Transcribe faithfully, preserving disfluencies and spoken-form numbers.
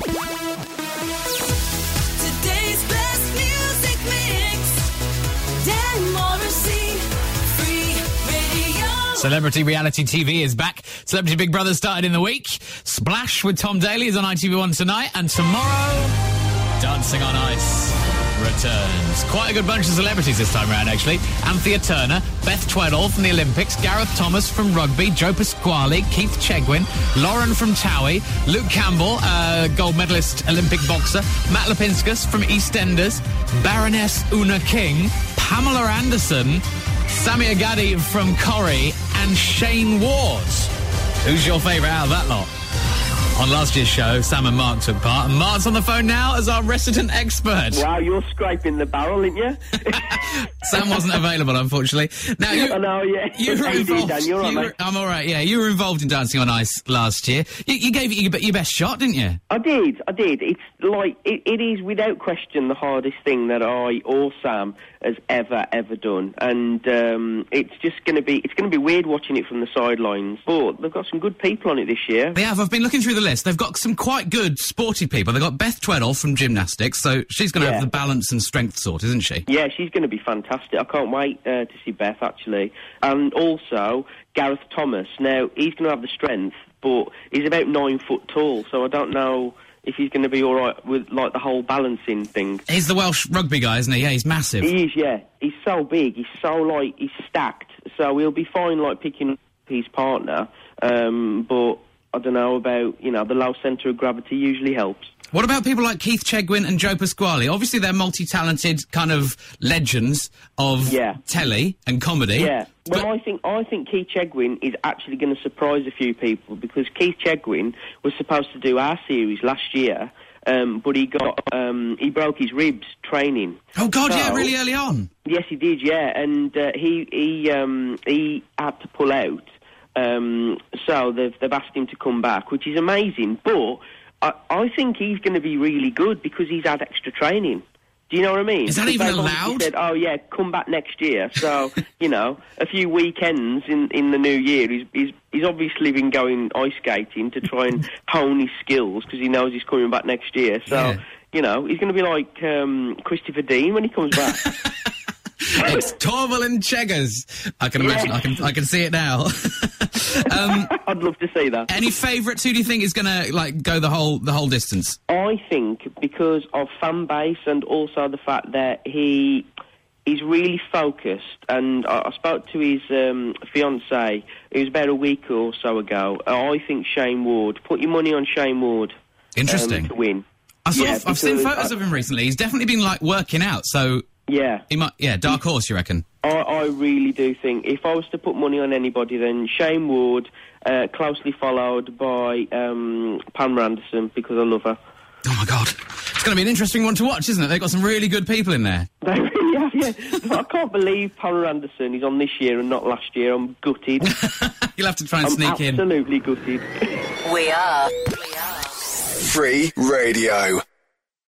Today's best music mix. Dan Morrissey, Free Radio. Celebrity reality T V is back. Celebrity Big Brother started in the week. Splash with Tom Daley is on I T V one tonight. And tomorrow, Dancing on Ice returns. Quite a good bunch of celebrities this time around, actually. Anthea Turner, Beth Tweddle from the Olympics, Gareth Thomas from rugby, Joe Pasquale, Keith Chegwin, Lauren from Towie, Luke Campbell, uh, gold medalist Olympic boxer, Matt Lipinskis from EastEnders, Baroness Una King, Pamela Anderson, Sami Agadi from Corrie, and Shane Ward. Who's your favourite out of that lot? On last year's show, Sam and Mark took part, and Mark's on the phone now as our resident expert. Wow, you're scraping the barrel, aren't you? Sam wasn't available, unfortunately. Now, you, I know, yeah. You were How you doing, involved. Dan? You're all right, you were, mate? I'm all right, yeah. You were involved in Dancing on Ice last year. You, you gave it your, your best shot, didn't you? I did, I did. It's like, it, it is without question the hardest thing that I or Sam has ever, ever done. And um, it's just going to be, it's going to be weird watching it from the sidelines. But they've got some good people on it this year. They have. I've been looking through the list. They've got some quite good sporty people. They've got Beth Tweddle from gymnastics, so she's going to Yeah. have the balance and strength sort, isn't she? Yeah, she's going to be fantastic. I can't wait uh, to see Beth, actually. And also, Gareth Thomas. Now, he's going to have the strength, but he's about nine foot tall, so I don't know if he's going to be all right with, like, the whole balancing thing. He's the Welsh rugby guy, isn't he? Yeah, he's massive. He is, yeah. He's so big. He's so, like, he's stacked. So he'll be fine, like, picking up his partner. Um, but I don't know about, you know, the low centre of gravity usually helps. What about people like Keith Chegwin and Joe Pasquale? Obviously, they're multi-talented kind of legends of Yeah. telly and comedy. Yeah. Well, But- I think I think Keith Chegwin is actually going to surprise a few people because Keith Chegwin was supposed to do our series last year, um, but he got um, he broke his ribs training. Oh, God, yeah, So- really early on. Yes, he did. Yeah, and uh, he he um, he had to pull out. Um, so they've they've asked him to come back, which is amazing. But I, I think he's going to be really good because he's had extra training. Do you know what I mean? Is that Because even they've obviously allowed? Said, oh yeah, come back next year. So you know, a few weekends in, in the new year. He's, he's he's obviously been going ice skating to try and hone his skills because he knows he's coming back next year. So Yeah. you know, he's going to be like um, Christopher Dean when he comes back. It's Torval and Cheggers. I can imagine. Yeah. I can. I can see it now. um, I'd love to see that. any favourites? Who do you think is going to like go the whole the whole distance? I think because of fan base and also the fact that he he's really focused. And I, I spoke to his um, fiancée. It was about a week or so ago. I think Shane Ward. Put your money on Shane Ward. Interesting. Um, to win. I saw. Yeah, I've seen because photos I- of him recently. He's definitely been like working out. So Yeah. he might. Yeah, dark horse. You reckon? I, I really do think if I was to put money on anybody, then Shane Ward, uh, closely followed by um, Pamela Anderson because I love her. Oh my God, it's going to be an interesting one to watch, isn't it? They've got some really good people in there. They really have, yeah. I can't believe Pamela Anderson is on this year and not last year. I'm gutted. You'll have to try and I'm sneak in. absolutely gutted. We are. We are. Free Radio.